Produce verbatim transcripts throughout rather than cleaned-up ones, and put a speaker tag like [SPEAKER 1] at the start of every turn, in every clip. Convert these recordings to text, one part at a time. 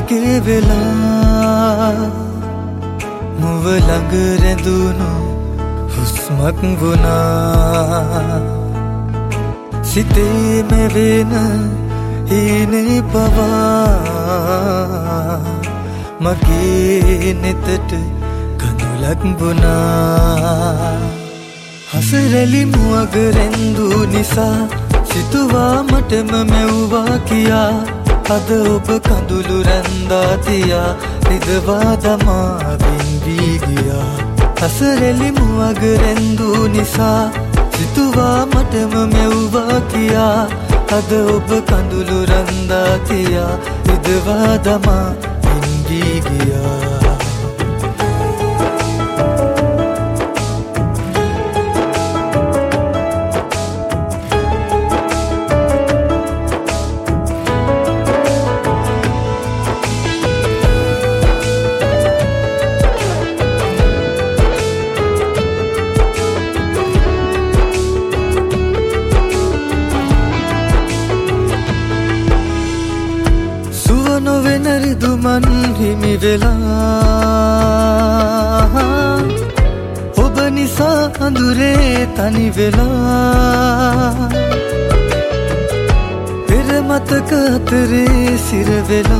[SPEAKER 1] මගේ වෙලා මුව ළඟ රැඳුණු හුස්මක් වුණා සිතේ මෙවෙන හීනේ පවා මගේ නෙතට කඳුලක් වුණා හසරැලි මුවග රැඳු නිසා සිතුවා මටම මැව්වා කියා අද ඔබ කඳුළු රැන්දා තියා රිදවා දමා බින්වී ගියා හසරැලි මුවග රැඳු නිසා සිතුවා මටම මැව්වා කියා අද ඔබ කඳුළු රැන්දා තියා රිදවා දමා බින්වී ගියා නොවෙන රිදුමන් හිමි වෙලා ඔබ නිසා අඳුරේ තනි වෙලා පෙර මතක අතරේ සිර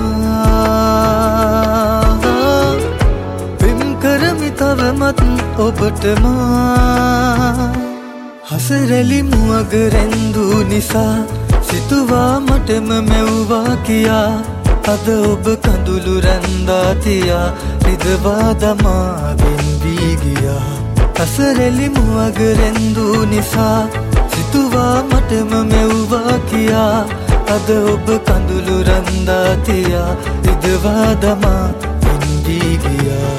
[SPEAKER 1] වෙලා පෙම් කරමි තවමත් ඔබට මා හසරැලි මුවග රැඳු නිසා සිතුවා මටම මැව්වා කියා අද ඔබ කඳුළු රැන්දා තියා රිදවා දමා බින්වී ගියා හසරැලි මුවග රැඳු නිසා සිතුවා මටම මැව්වා කියා අද ඔබ කඳුළු රැන්දා තියා රිදවා දමා බින්වී ගියා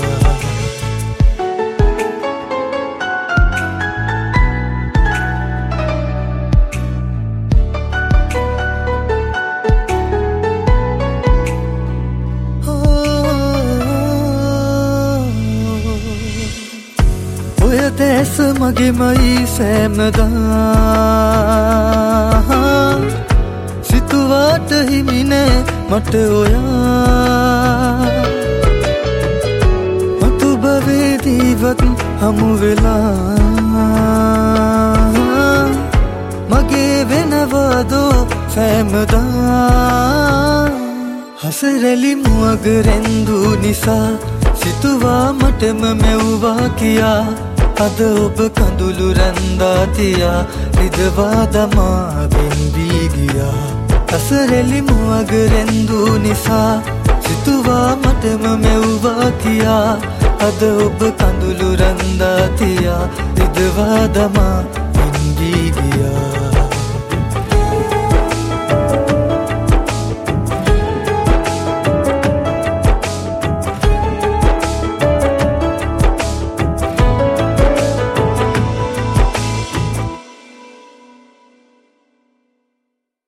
[SPEAKER 1] දැස මගේමයි සෑමදා සිතුවාට හිමි නෑ මට ඔයා මතු භවේදීවත් හමු වෙලා මගේ වෙනවාදෝ සෑමදා හසරැලි මුවග රැඳු නිසා සිතුවා මටම මැව්වා කියා අද ඔබ කඳුළු රැන්දා තියා රිදවා දමා බින්වී ගියා හසරැලි මුවග රැඳු නිසා සිතුවා මටම මැව්වා කියා අද ඔබ කඳුළු රැන්දා තියා රිදවා දමා